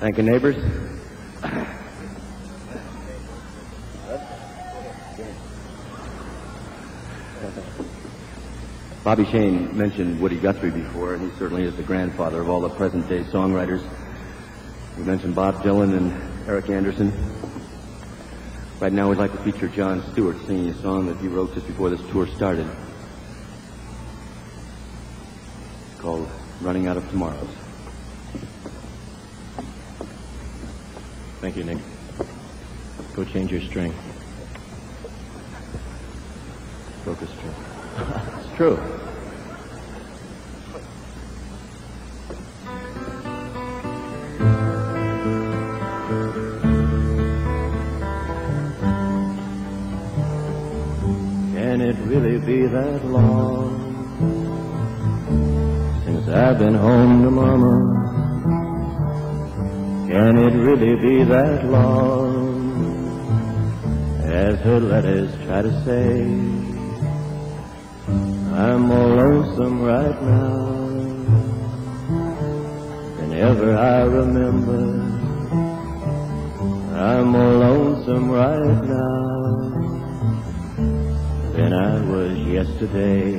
Thank you, neighbors. Bobby Shane mentioned Woody Guthrie before, and he certainly is the grandfather of all the present-day songwriters. We mentioned Bob Dylan and Eric Anderson. Right now, we'd like to feature John Stewart singing a song that he wrote just before this tour started. It's called Running Out of Tomorrows. Thank you, Nick. Go change your string. Focus string. It's true. Can it really be that long since I've been home to Mama? Can it really be that long as her letters try to say? I'm more lonesome right now than ever I remember. I'm more lonesome right now than I was yesterday.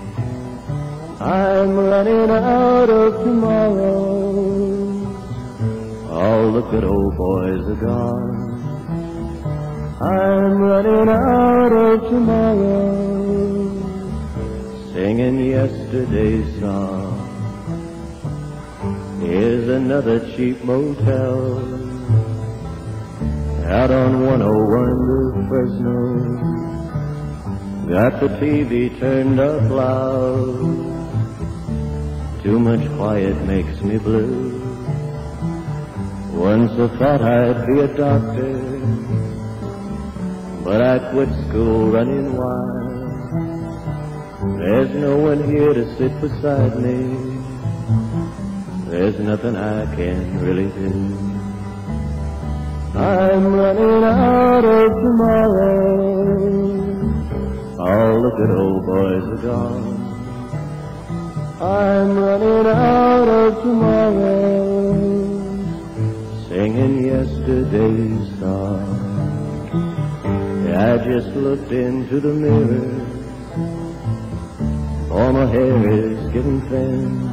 I'm running out of tomorrow. All the good old boys are gone. I'm running out of tomorrow, singing yesterday's song. Here's another cheap motel out on 101 to Fresno. Got the TV turned up loud. Too much quiet makes me blue. Once I thought I'd be a doctor, but I quit school running wild. There's no one here to sit beside me. There's nothing I can really do. I'm running out of tomorrow. All the good old boys are gone. I'm running out of tomorrow, singing yesterday's song. I just looked into the mirror. All my hair is getting thin.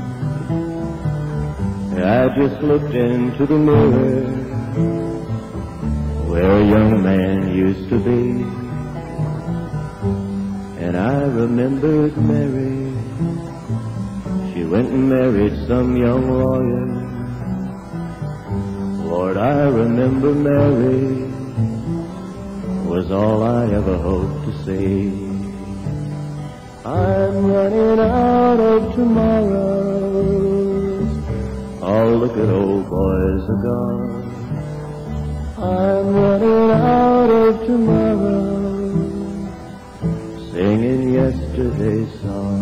I just looked into the mirror where a young man used to be. And I remembered Mary. She went and married some young lawyer. Lord, I remember Mary was all I ever hoped to see. I'm running out of tomorrows. All the good old boys are gone. I'm running out of tomorrows, singing yesterday's song.